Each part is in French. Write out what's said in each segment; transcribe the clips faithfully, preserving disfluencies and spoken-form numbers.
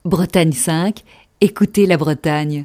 Bretagne cinq, écoutez la Bretagne.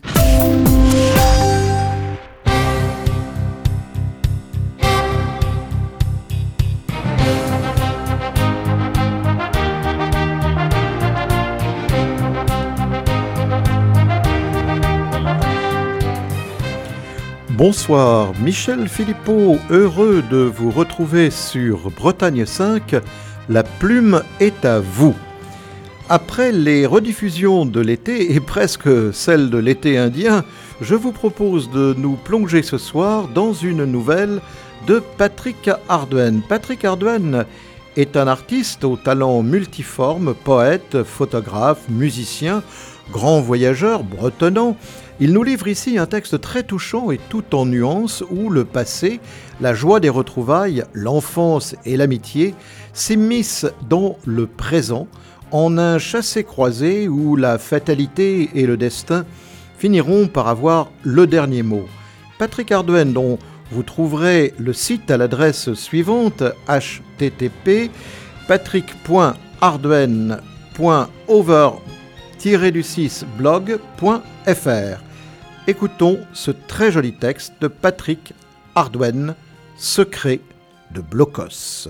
Bonsoir, Michel Philippot, heureux de vous retrouver sur Bretagne cinq, la plume est à vous. Après les rediffusions de l'été et presque celles de l'été indien, je vous propose de nous plonger ce soir dans une nouvelle de Patrick Hardouin. Patrick Hardouin est un artiste au talent multiforme, poète, photographe, musicien, grand voyageur, bretonnant. Il nous livre ici un texte très touchant et tout en nuances où le passé, la joie des retrouvailles, l'enfance et l'amitié s'immiscent dans le présent en un chassé-croisé où la fatalité et le destin finiront par avoir le dernier mot. Patrick Hardouin, dont vous trouverez le site à l'adresse suivante h t t p patrick point hardouin point over tiret six blog point f r. Écoutons ce très joli texte de Patrick Hardouin, Secret de Blocos.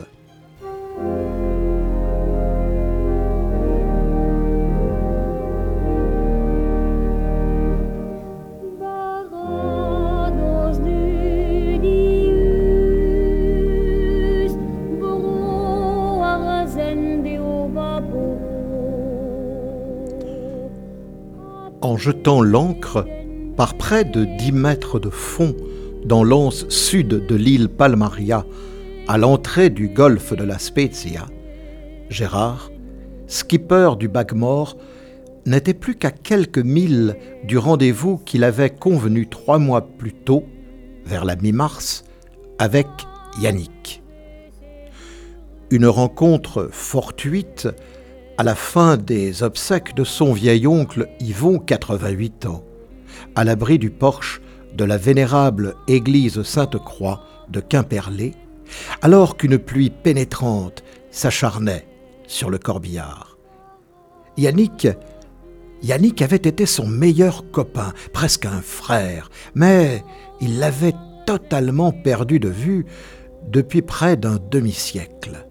En jetant l'ancre par près de dix mètres de fond dans l'anse sud de l'île Palmaria, à l'entrée du golfe de la Spezia, Gérard, skipper du Bagmore, n'était plus qu'à quelques milles du rendez-vous qu'il avait convenu trois mois plus tôt, vers la mi-mars, avec Yannick. Une rencontre fortuite à la fin des obsèques de son vieil oncle Yvon, quatre-vingt-huit ans, à l'abri du porche de la vénérable église Sainte-Croix de Quimperlé, alors qu'une pluie pénétrante s'acharnait sur le corbillard. Yannick, Yannick avait été son meilleur copain, presque un frère, mais il l'avait totalement perdu de vue depuis près d'un demi-siècle.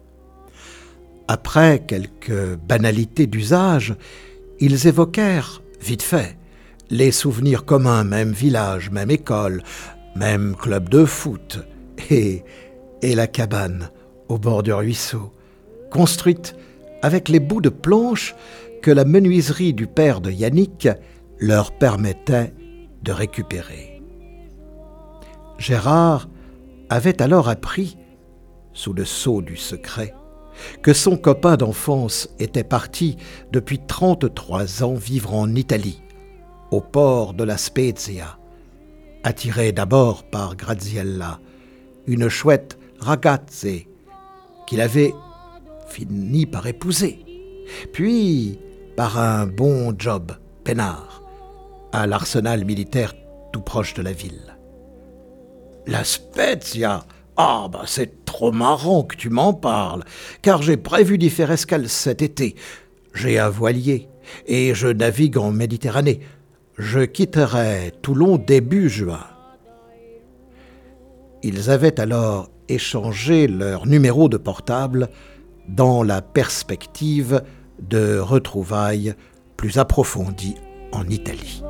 Après quelques banalités d'usage, ils évoquèrent, vite fait, les souvenirs communs, même village, même école, même club de foot, et, et la cabane au bord du ruisseau, construite avec les bouts de planches que la menuiserie du père de Yannick leur permettait de récupérer. Gérard avait alors appris, sous le sceau du secret, que son copain d'enfance était parti depuis trente-trois ans vivre en Italie, au port de la Spezia, attiré d'abord par Graziella, une chouette ragazze qu'il avait fini par épouser, puis par un bon job peinard à l'arsenal militaire tout proche de la ville. La Spezia, ah bah c'est trop marrant que tu m'en parles, car j'ai prévu d'y faire escale cet été. J'ai un voilier et je navigue en Méditerranée. Je quitterai Toulon début juin. Ils avaient alors échangé leur numéro de portable dans la perspective de retrouvailles plus approfondies en Italie.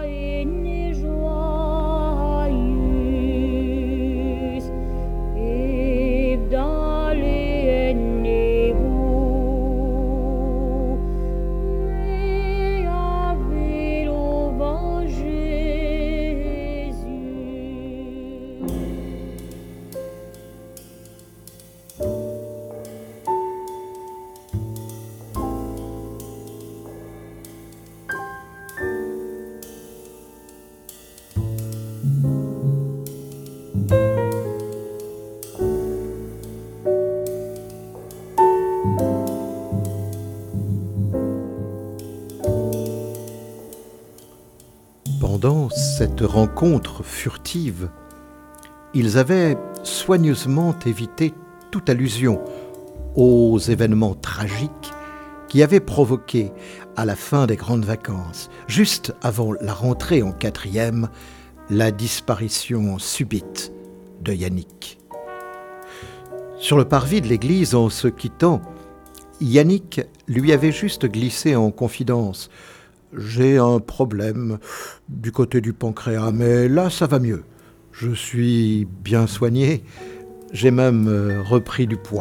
Pendant cette rencontre furtive, ils avaient soigneusement évité toute allusion aux événements tragiques qui avait provoqué, à la fin des grandes vacances, juste avant la rentrée en quatrième, la disparition subite de Yannick. Sur le parvis de l'église, en se quittant, Yannick lui avait juste glissé en confidence « J'ai un problème du côté du pancréas, mais là ça va mieux. Je suis bien soigné, j'ai même repris du poids. »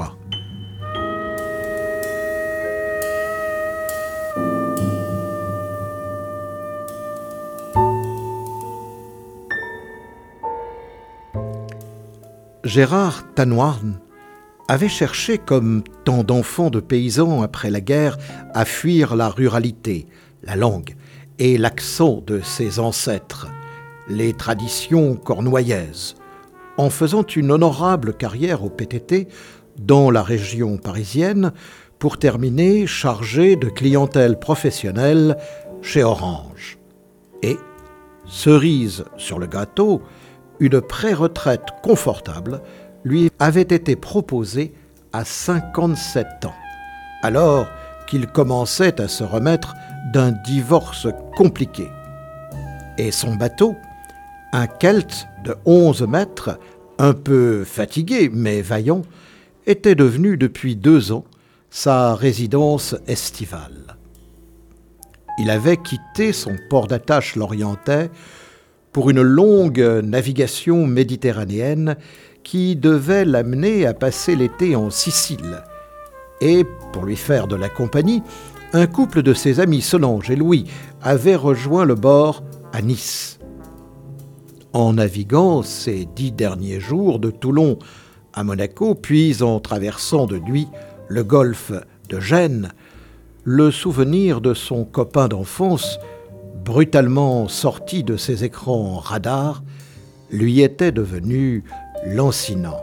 Gérard Tanoirn avait cherché, comme tant d'enfants de paysans après la guerre, à fuir la ruralité, la langue et l'accent de ses ancêtres, les traditions cornouaillaises, en faisant une honorable carrière au P T T dans la région parisienne pour terminer chargé de clientèle professionnelle chez Orange. Et, cerise sur le gâteau, une pré-retraite confortable lui avait été proposée à cinquante-sept ans, alors qu'il commençait à se remettre d'un divorce compliqué. Et son bateau, un Kelt de onze mètres, un peu fatigué mais vaillant, était devenu depuis deux ans sa résidence estivale. Il avait quitté son port d'attache lorientais pour une longue navigation méditerranéenne qui devait l'amener à passer l'été en Sicile. Et, pour lui faire de la compagnie, un couple de ses amis, Solange et Louis, avait rejoint le bord à Nice. En naviguant ces dix derniers jours de Toulon à Monaco, puis en traversant de nuit le golfe de Gênes, le souvenir de son copain d'enfance, brutalement sorti de ses écrans radars, lui était devenu lancinant.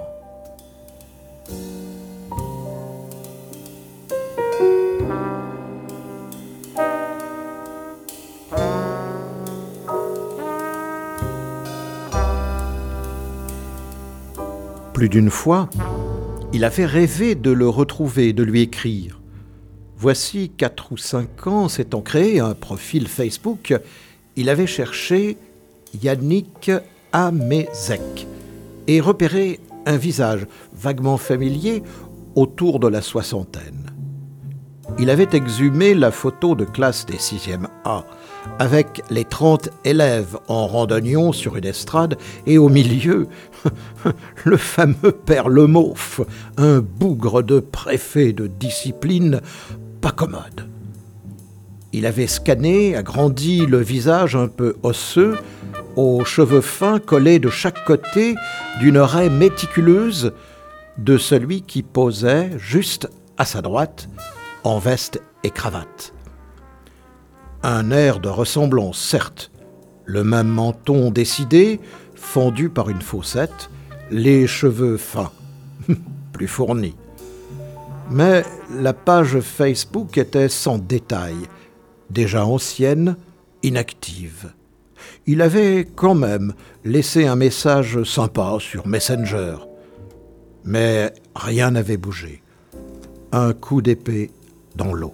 Plus d'une fois, il avait rêvé de le retrouver, de lui écrire. Voici quatre ou cinq ans, s'étant créé un profil Facebook, il avait cherché Yannick Amézec et repéré un visage vaguement familier autour de la soixantaine. Il avait exhumé la photo de classe des sixième A, avec les trente élèves en randonnion sur une estrade, et au milieu, le fameux père Lemauff, un bougre de préfet de discipline pas commode. Il avait scanné, agrandi le visage un peu osseux, aux cheveux fins collés de chaque côté d'une raie méticuleuse de celui qui posait juste à sa droite, en veste et cravate. Un air de ressemblance, certes, le même menton décidé, fendu par une fossette, les cheveux fins, plus fournis. Mais la page Facebook était sans détail, déjà ancienne, inactive. Il avait quand même laissé un message sympa sur Messenger. Mais rien n'avait bougé. Un coup d'épée dans l'eau.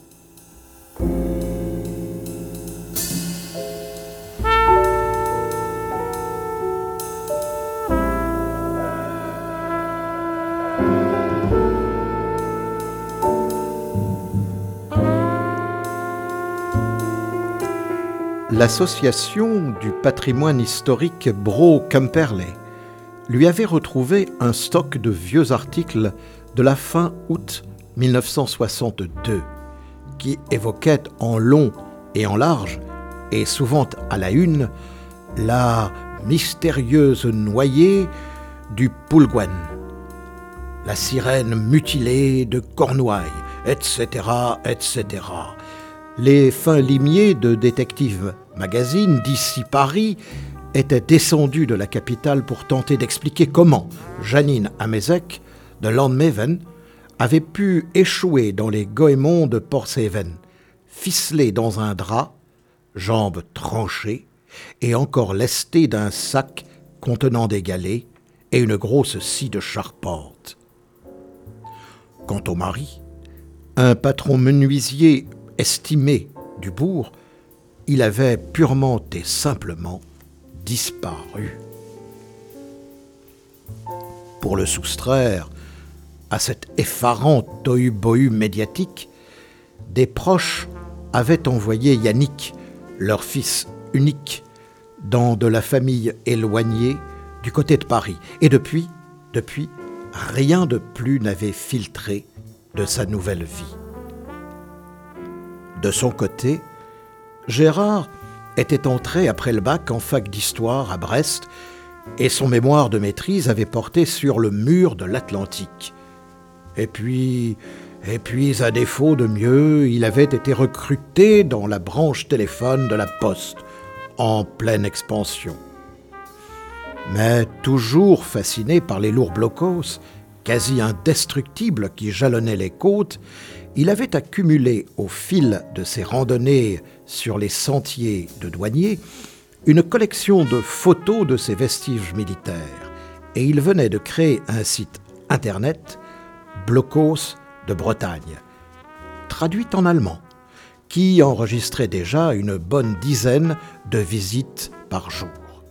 L'association du patrimoine historique Bro-Quimperlé lui avait retrouvé un stock de vieux articles de la fin août mille neuf cent soixante-deux qui évoquaient en long et en large, et souvent à la une, la mystérieuse noyée du Poulgouin, la sirène mutilée de Cornouailles, et cetera, et cetera. Les fins limiers de Détective Magazine d'ici Paris étaient descendus de la capitale pour tenter d'expliquer comment Janine Amézec de Landmeven avait pu échouer dans les goémons de Portseven, ficelée dans un drap, jambes tranchées et encore lestée d'un sac contenant des galets et une grosse scie de charpente. Quant au mari, Un patron menuisier estimé du bourg, il avait purement et simplement disparu. Pour le soustraire à cet effarant tohu-bohu médiatique, des proches avaient envoyé Yannick, leur fils unique, dans de la famille éloignée du côté de Paris. Et depuis, depuis, rien de plus n'avait filtré de sa nouvelle vie. De son côté, Gérard était entré après le bac en fac d'histoire à Brest et son mémoire de maîtrise avait porté sur le mur de l'Atlantique. Et puis, et puis, à défaut de mieux, il avait été recruté dans la branche téléphone de la Poste, en pleine expansion. Mais toujours fasciné par les lourds blocos, quasi indestructibles qui jalonnaient les côtes, il avait accumulé au fil de ses randonnées sur les sentiers de douaniers une collection de photos de ses vestiges militaires et il venait de créer un site internet, Blocos de Bretagne, traduit en allemand, qui enregistrait déjà une bonne dizaine de visites par jour.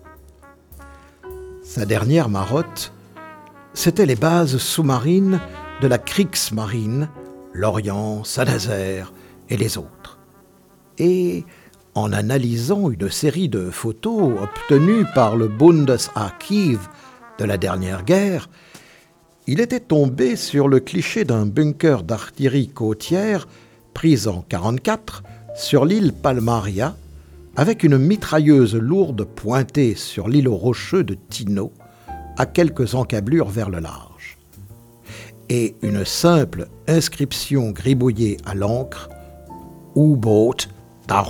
Sa dernière marotte, c'était les bases sous-marines de la Kriegsmarine, l'Orient, Saint-Nazaire et les autres. Et en analysant une série de photos obtenues par le Bundesarchiv de la dernière guerre, il était tombé sur le cliché d'un bunker d'artillerie côtière pris en quarante-quatre sur l'île Palmaria avec une mitrailleuse lourde pointée sur l'îlot rocheux de Tino à quelques encablures vers le large et une simple inscription gribouillée à l'encre « U-Boot darunter »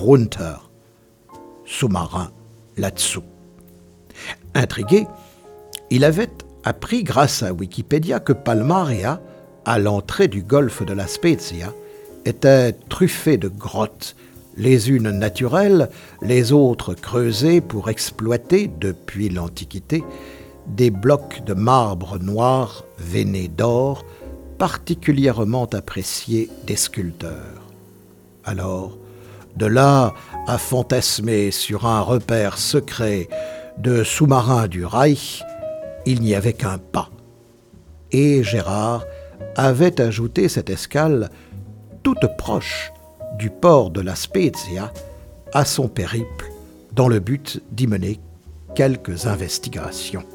sous-marin là-dessous. Intrigué, il avait appris grâce à Wikipédia que Palmaria, à l'entrée du golfe de la Spezia, était truffé de grottes, les unes naturelles, les autres creusées pour exploiter, depuis l'Antiquité, des blocs de marbre noir veinés d'or, particulièrement appréciés des sculpteurs. Alors, de là à fantasmer sur un repère secret de sous-marins du Reich, il n'y avait qu'un pas. Et Gérard avait ajouté cette escale toute proche du port de la Spezia à son périple dans le but d'y mener quelques investigations.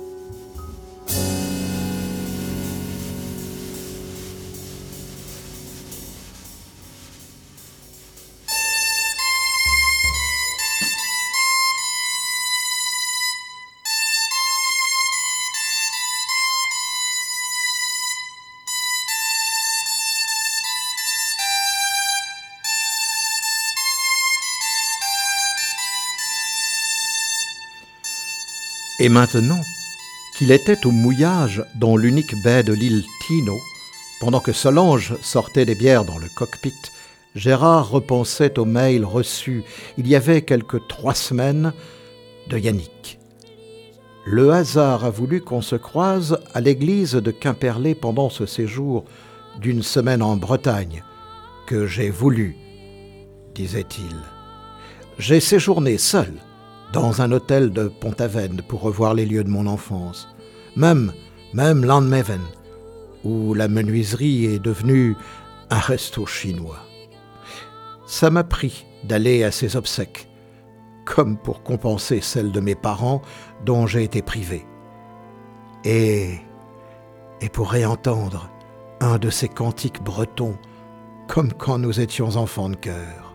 Et maintenant qu'il était au mouillage dans l'unique baie de l'île Tino, pendant que Solange sortait des bières dans le cockpit, Gérard repensait aux mails reçus il y avait quelque trois semaines de Yannick. Le hasard a voulu qu'on se croise à l'église de Quimperlé pendant ce séjour d'une semaine en Bretagne, que j'ai voulu, disait-il. J'ai séjourné seul dans un hôtel de Pont-Aven pour revoir les lieux de mon enfance, même, même Landmeven, où la menuiserie est devenue un resto chinois. Ça m'a pris d'aller à ses obsèques, comme pour compenser celle de mes parents dont j'ai été privé. Et, et pour réentendre un de ces cantiques bretons, comme quand nous étions enfants de cœur.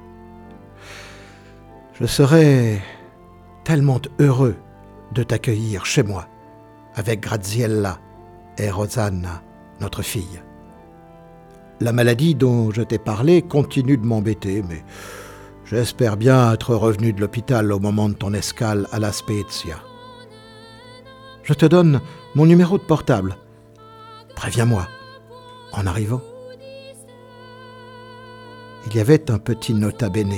Je serais tellement heureux de t'accueillir chez moi, avec Graziella et Rosanna, notre fille. La maladie dont je t'ai parlé continue de m'embêter, mais j'espère bien être revenu de l'hôpital au moment de ton escale à la Spezia. Je te donne mon numéro de portable. Préviens-moi, en arrivant. Il y avait un petit nota bene.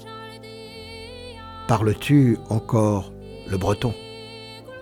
Parles-tu encore le breton?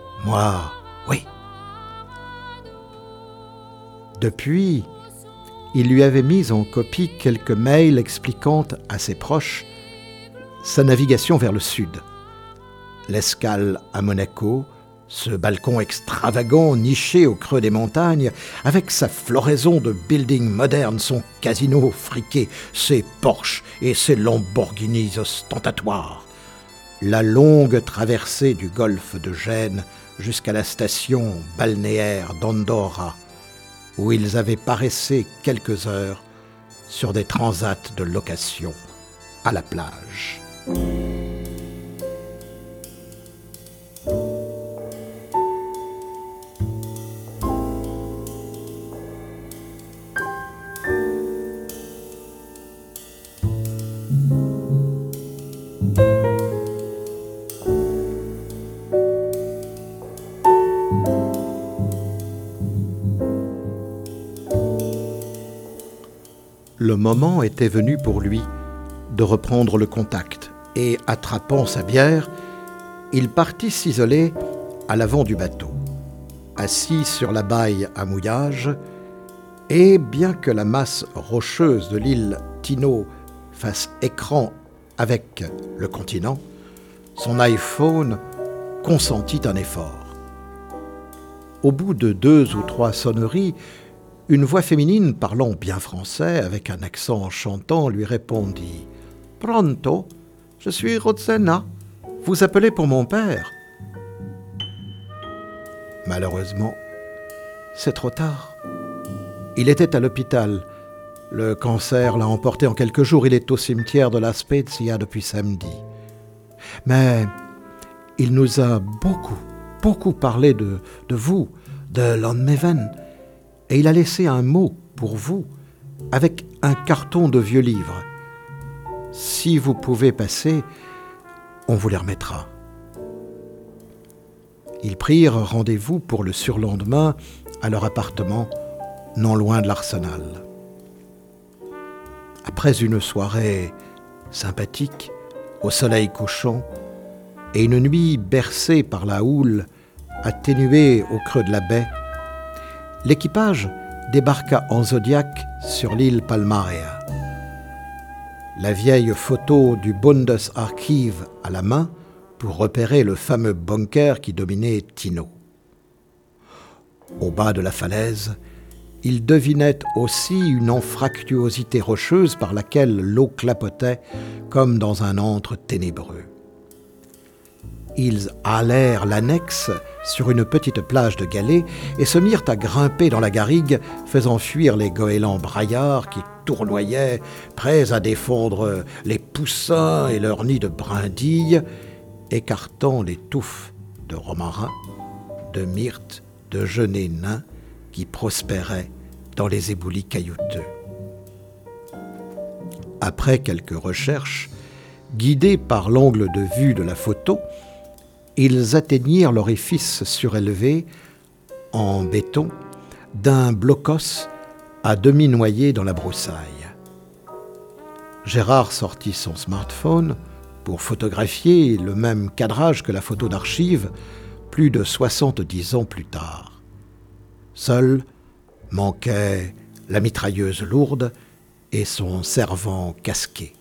Moi, oui. Depuis, il lui avait mis en copie quelques mails expliquant à ses proches sa navigation vers le sud. L'escale à Monaco, ce balcon extravagant niché au creux des montagnes, avec sa floraison de buildings modernes, son casino friqué, ses Porsche et ses Lamborghinis ostentatoires. La longue traversée du golfe de Gênes jusqu'à la station balnéaire d'Andorra, où ils avaient paraissé quelques heures sur des transats de location à la plage. Le moment était venu pour lui de reprendre le contact et, attrapant sa bière, il partit s'isoler à l'avant du bateau. Assis sur la baille à mouillage, et bien que la masse rocheuse de l'île Tino fasse écran avec le continent, son iPhone consentit un effort. Au bout de deux ou trois sonneries, une voix féminine parlant bien français, avec un accent chantant, lui répondit « Pronto, je suis Rossana. Vous appelez pour mon père ?» Malheureusement, c'est trop tard. Il était à l'hôpital. Le cancer l'a emporté en quelques jours. Il est au cimetière de La Spezia depuis samedi. Mais il nous a beaucoup, beaucoup parlé de, de vous, de Landmeven. Et il a laissé un mot pour vous, avec un carton de vieux livres. Si vous pouvez passer, on vous les remettra. Ils prirent rendez-vous pour le surlendemain à leur appartement, non loin de l'Arsenal. Après une soirée sympathique, au soleil couchant, et une nuit bercée par la houle, atténuée au creux de la baie, l'équipage débarqua en Zodiac sur l'île Palmarea. La vieille photo du Bundesarchiv à la main pour repérer le fameux bunker qui dominait Tino. Au bas de la falaise, il devinait aussi une anfractuosité rocheuse par laquelle l'eau clapotait comme dans un antre ténébreux. Ils halèrent l'annexe sur une petite plage de galets et se mirent à grimper dans la garrigue, faisant fuir les goélands braillards qui tournoyaient, prêts à défendre les poussins et leurs nids de brindilles, écartant les touffes de romarin, de myrte, de genêts nains qui prospéraient dans les éboulis caillouteux. Après quelques recherches, guidés par l'angle de vue de la photo, ils atteignirent l'orifice surélevé, en béton, d'un blocos à demi noyé dans la broussaille. Gérard sortit son smartphone pour photographier le même cadrage que la photo d'archive plus de soixante-dix ans plus tard. Seul manquait la mitrailleuse lourde et son servant casqué.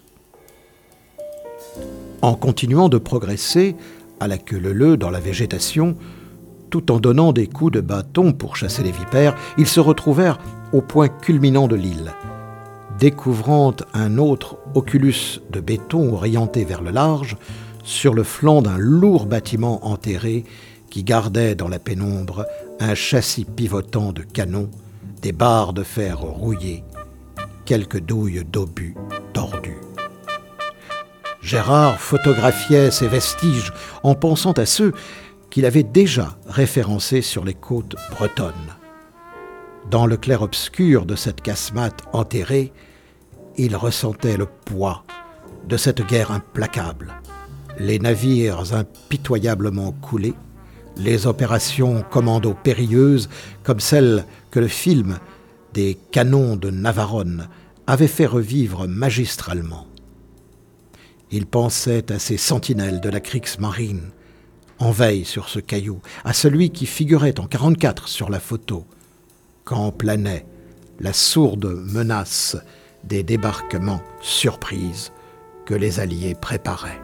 En continuant de progresser à la queue leu-leu dans la végétation, tout en donnant des coups de bâton pour chasser les vipères, ils se retrouvèrent au point culminant de l'île. Découvrant un autre oculus de béton orienté vers le large, sur le flanc d'un lourd bâtiment enterré qui gardait dans la pénombre un châssis pivotant de canons, des barres de fer rouillées, quelques douilles d'obus tordus. Gérard photographiait ces vestiges en pensant à ceux qu'il avait déjà référencés sur les côtes bretonnes. Dans le clair-obscur de cette casemate enterrée, il ressentait le poids de cette guerre implacable, les navires impitoyablement coulés, les opérations commando périlleuses comme celles que le film des canons de Navarone avait fait revivre magistralement. Il pensait à ces sentinelles de la Kriegsmarine, en veille sur ce caillou, à celui qui figurait en quarante-quatre sur la photo, quand planait, la sourde menace des débarquements surprises que les Alliés préparaient.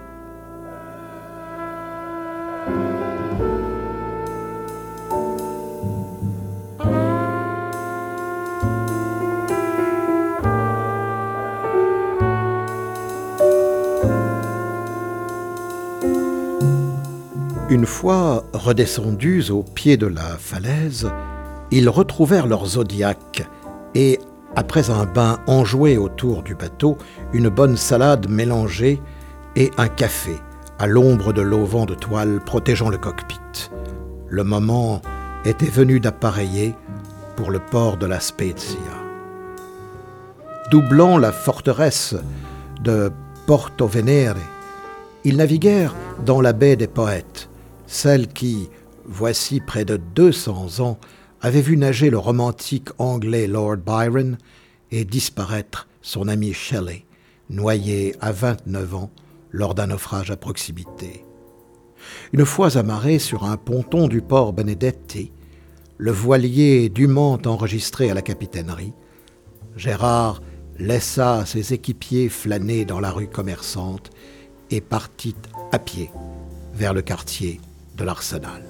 Une fois redescendus au pied de la falaise, ils retrouvèrent leur zodiaque et, après un bain enjoué autour du bateau, une bonne salade mélangée et un café à l'ombre de l'auvent de toile protégeant le cockpit. Le moment était venu d'appareiller pour le port de la Spezia. Doublant la forteresse de Porto Venere, ils naviguèrent dans la baie des Poètes, celle qui, voici près de deux cents ans, avait vu nager le romantique anglais Lord Byron et disparaître son ami Shelley, noyé à vingt-neuf ans lors d'un naufrage à proximité. Une fois amarré sur un ponton du port Benedetti, le voilier dûment enregistré à la capitainerie, Gérard laissa ses équipiers flâner dans la rue commerçante et partit à pied vers le quartier de l'Arsenal.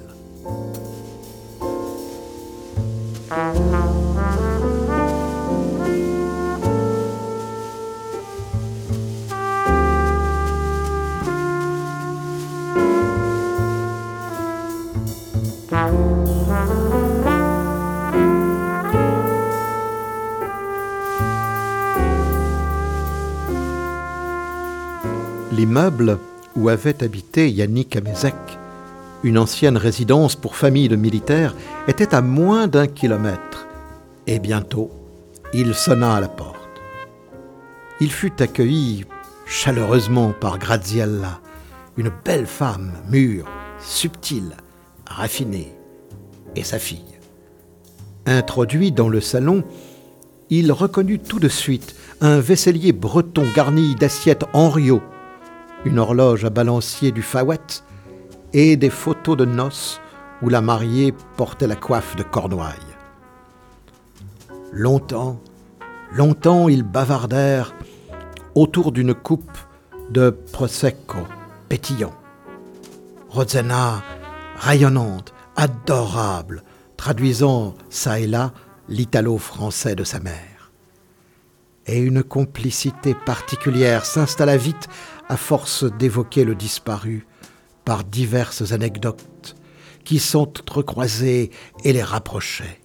L'immeuble où avait habité Yannick Amézec, une ancienne résidence pour familles de militaires, était à moins d'un kilomètre. Et bientôt, il sonna à la porte. Il fut accueilli chaleureusement par Graziella, une belle femme mûre, subtile, raffinée, et sa fille. Introduit dans le salon, il reconnut tout de suite un vaisselier breton garni d'assiettes Henriot, une horloge à balancier du Fawet et des photos de noces où la mariée portait la coiffe de Cornouailles. Longtemps, longtemps ils bavardèrent autour d'une coupe de Prosecco pétillant. Rosanna, rayonnante, adorable, traduisant çà et là l'italo-français de sa mère. Et une complicité particulière s'installa vite à force d'évoquer le disparu par diverses anecdotes qui s'entrecroisaient et les rapprochaient.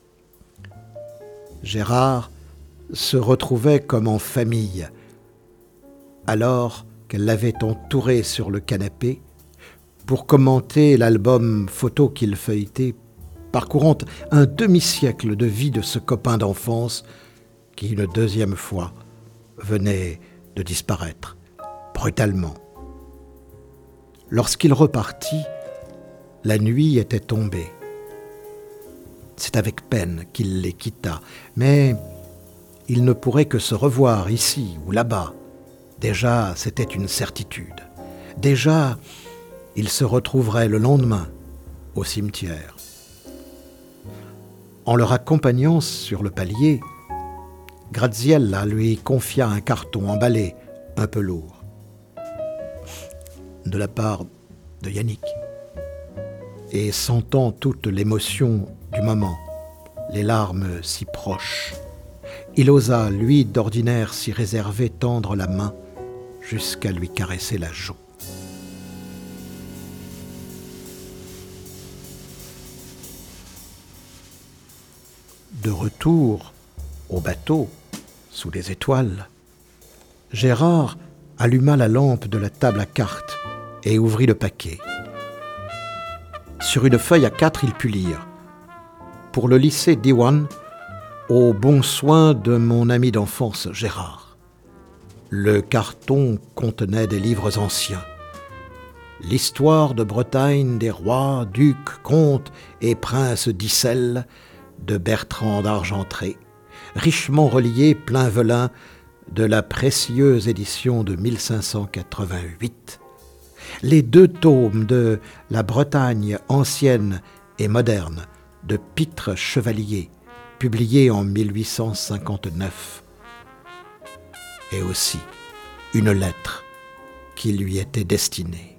Gérard se retrouvait comme en famille, alors qu'elle l'avait entouré sur le canapé pour commenter l'album photo qu'il feuilletait, parcourant un demi-siècle de vie de ce copain d'enfance qui, une deuxième fois, venait de disparaître brutalement. Lorsqu'il repartit, la nuit était tombée. C'est avec peine qu'il les quitta, mais ils ne pourraient que se revoir ici ou là-bas. Déjà, c'était une certitude. Déjà, ils se retrouveraient le lendemain au cimetière. En leur accompagnant sur le palier, Graziella lui confia un carton emballé un peu lourd, de la part de Yannick. Et sentant toute l'émotion du moment, les larmes si proches, il osa, lui d'ordinaire si réservé, tendre la main jusqu'à lui caresser la joue. De retour au bateau, sous les étoiles, Gérard alluma la lampe de la table à cartes et ouvrit le paquet. Sur une feuille à quatre, il put lire « Pour le lycée Diwan, au bon soin de mon ami d'enfance Gérard ». Le carton contenait des livres anciens. L'histoire de Bretagne des rois, ducs, comtes et princes d'Issel de Bertrand d'Argentré, richement relié plein velin de la précieuse édition de mille cinq cent quatre-vingt-huit, les deux tomes de La Bretagne ancienne et moderne de Pitre Chevalier publié en mille huit cent cinquante-neuf, et aussi une lettre qui lui était destinée.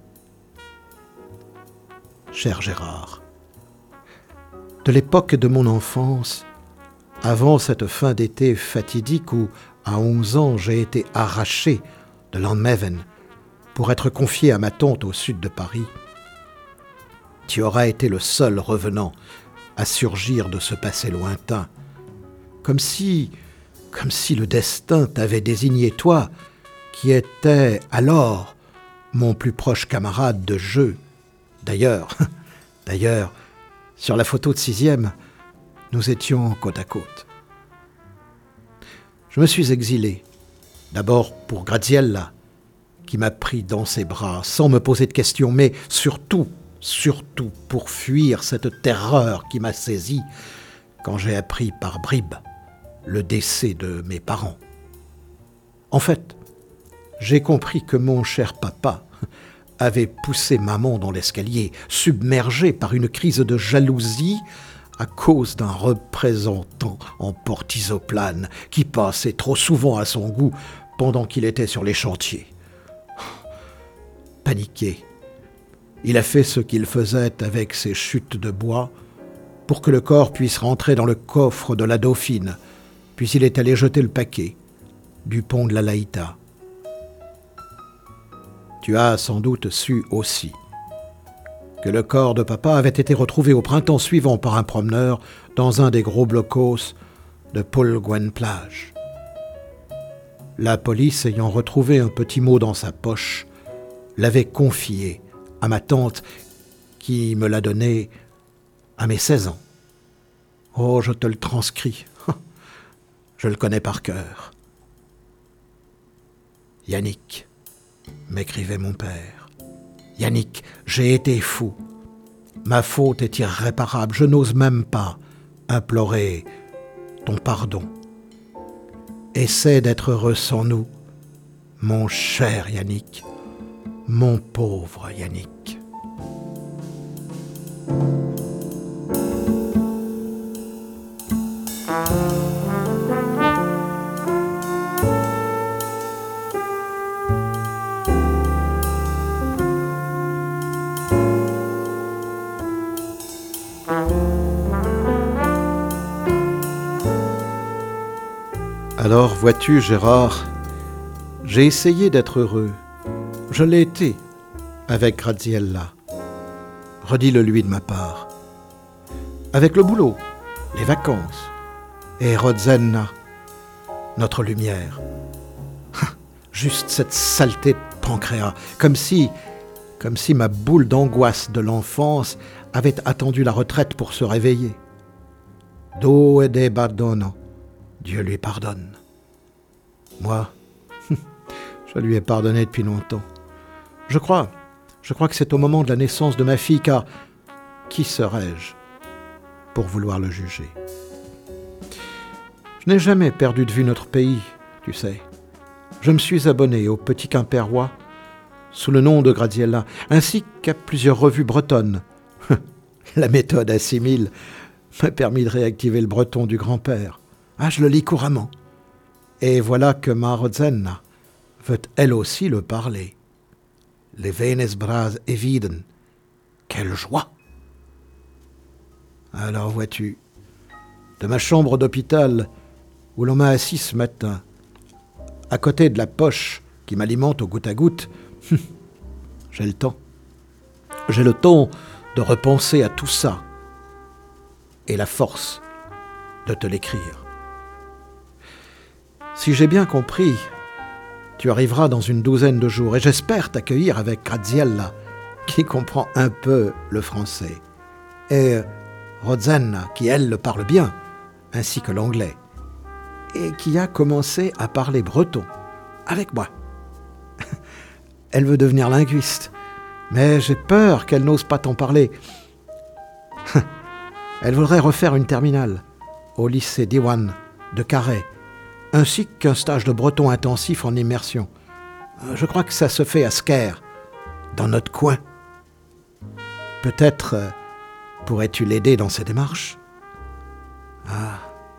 Cher Gérard, de l'époque de mon enfance, avant cette fin d'été fatidique où, à onze ans, j'ai été arraché de Landmeven pour être confié à ma tante au sud de Paris, tu auras été le seul revenant à surgir de ce passé lointain, comme si, comme si le destin t'avait désigné toi, qui étais alors mon plus proche camarade de jeu. D'ailleurs, d'ailleurs, sur la photo de sixième, nous étions côte à côte. Je me suis exilé, d'abord pour Graziella, qui m'a pris dans ses bras sans me poser de questions, mais surtout, surtout pour fuir cette terreur qui m'a saisi quand j'ai appris par bribes le décès de mes parents. En fait, j'ai compris que mon cher papa avait poussé maman dans l'escalier, submergé par une crise de jalousie à cause d'un représentant en porte-isoplane qui passait trop souvent à son goût pendant qu'il était sur les chantiers. Paniqué, il a fait ce qu'il faisait avec ses chutes de bois pour que le corps puisse rentrer dans le coffre de la Dauphine, puis il est allé jeter le paquet du pont de la Laïta. Tu as sans doute su aussi que le corps de papa avait été retrouvé au printemps suivant par un promeneur dans un des gros blocos de Polguen-Plage. La police, ayant retrouvé un petit mot dans sa poche, l'avait confié à ma tante qui me l'a donné à mes seize ans. Oh, je te le transcris. Je le connais par cœur. Yannick, m'écrivait mon père. Yannick, j'ai été fou. Ma faute est irréparable. Je n'ose même pas implorer ton pardon. Essaie d'être heureux sans nous, mon cher Yannick, mon pauvre Yannick. Alors, vois-tu, Gérard, j'ai essayé d'être heureux. Je l'ai été, avec Graziella. Redis-le-lui de ma part. Avec le boulot, les vacances, et Rozenna, notre lumière. Juste cette saleté de pancréas, comme si, comme si ma boule d'angoisse de l'enfance avait attendu la retraite pour se réveiller. Do e de bardono. Dieu lui pardonne. Moi, je lui ai pardonné depuis longtemps. Je crois, je crois que c'est au moment de la naissance de ma fille, car qui serais-je pour vouloir le juger? Je n'ai jamais perdu de vue notre pays, tu sais. Je me suis abonné au Petit Quimpérois sous le nom de Graziella, ainsi qu'à plusieurs revues bretonnes. La méthode à six mille m'a permis de réactiver le breton du grand-père. Ah, je le lis couramment. Et voilà que ma Rozenna veut elle aussi le parler. Les venes bras eviden. Quelle joie! Alors vois-tu, de ma chambre d'hôpital où l'on m'a assis ce matin, à côté de la poche qui m'alimente au goutte à goutte, j'ai le temps. J'ai le temps de repenser à tout ça et la force de te l'écrire. Si j'ai bien compris, tu arriveras dans une douzaine de jours et j'espère t'accueillir avec Graziella, qui comprend un peu le français, et Rozenna, qui elle le parle bien, ainsi que l'anglais, et qui a commencé à parler breton avec moi. Elle veut devenir linguiste, mais j'ai peur qu'elle n'ose pas t'en parler. Elle voudrait refaire une terminale au lycée Diwan de Carhaix, ainsi qu'un stage de breton intensif en immersion. Je crois que ça se fait à Sker, dans notre coin. Peut-être euh, pourrais-tu l'aider dans ses démarches? Ah,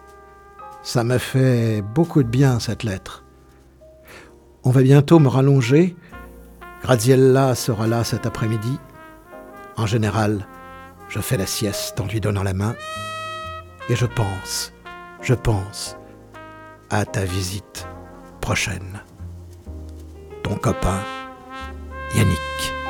Ça m'a fait beaucoup de bien, cette lettre. On va bientôt me rallonger. Graziella sera là cet après-midi. En général, je fais la sieste en lui donnant la main. Et je pense, je pense à ta visite prochaine. Ton copain, Yannick.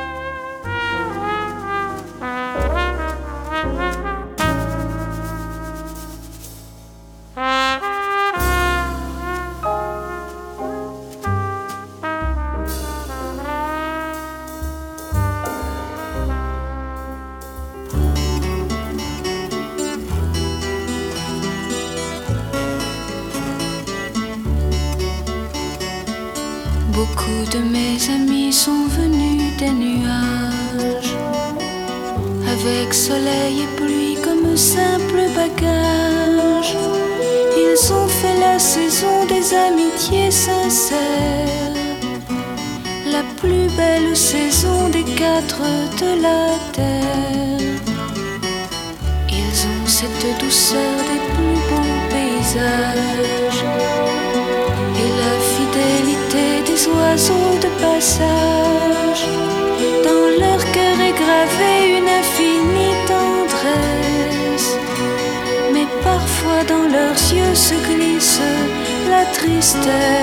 Beaucoup de mes amis sont venus des nuages, avec soleil et pluie comme simple bagage. Ils ont fait la saison des amitiés sincères, la plus belle saison des quatre de la terre. Ils ont cette douceur des plus beaux paysages et la fidélité des oiseaux de passage. Dans leur cœur est gravée une infinie tendresse, mais parfois dans leurs yeux se glisse la tristesse.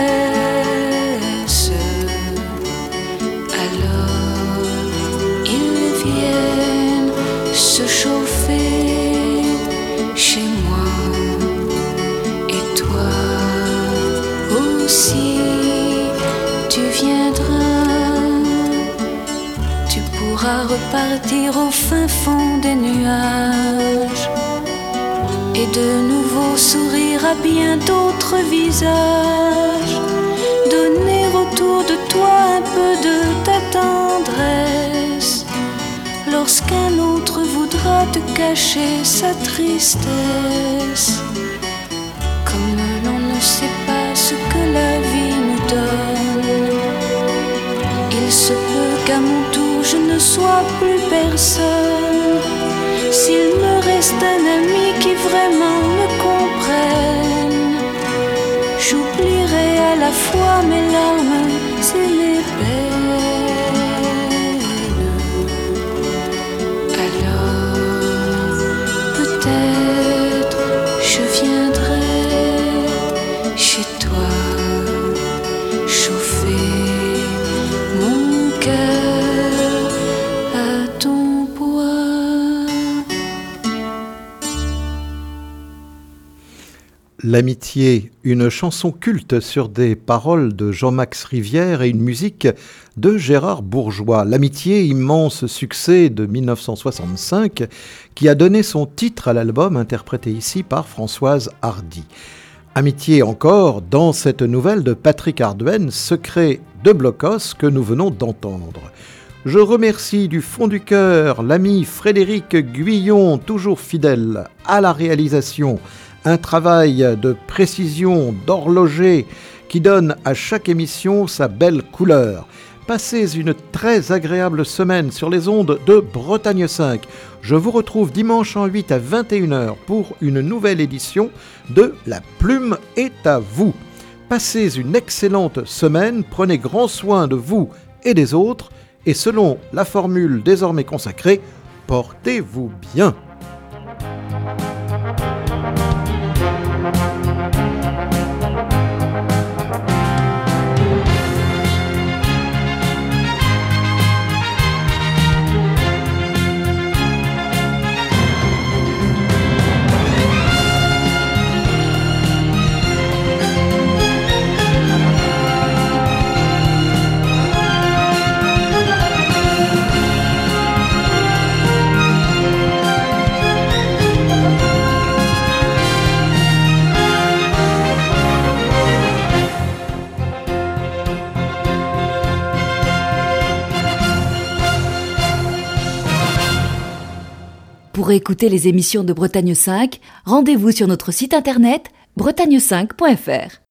Alors ils viennent se chauffer chez moi, et toi aussi tu viendras. Tu pourras repartir au fin fond des nuages et de nouveau sourire à bien d'autres visages, donner autour de toi un peu de ta tendresse lorsqu'un autre voudra te cacher sa tristesse. Comme l'on ne sait pas ce que la vie nous donne, il se peut qu'à mon tour je ne sois plus personne. S'il me reste un ami qui vraiment me comprenne, j'oublierai à la fois mes larmes et mes peines. Alors peut-être je viendrai chez toi, chauffer mon cœur à ton bois. L'amitié, une chanson culte sur des paroles de Jean-Max Rivière et une musique de Gérard Bourgeois. L'amitié, immense succès de mille neuf cent soixante-cinq, qui a donné son titre à l'album interprété ici par Françoise Hardy. Amitié encore dans cette nouvelle de Patrick Ardwen, Secret de Blocos, que nous venons d'entendre. Je remercie du fond du cœur l'ami Frédéric Guyon, toujours fidèle à la réalisation, un travail de précision, d'horloger qui donne à chaque émission sa belle couleur. Passez une très agréable semaine sur les ondes de Bretagne cinq. Je vous retrouve dimanche en huit à vingt et une heures pour une nouvelle édition de La Plume est à vous. Passez une excellente semaine, prenez grand soin de vous et des autres, et selon la formule désormais consacrée, portez-vous bien. Pour écouter les émissions de Bretagne cinq, rendez-vous sur notre site internet bretagne cinq point f r.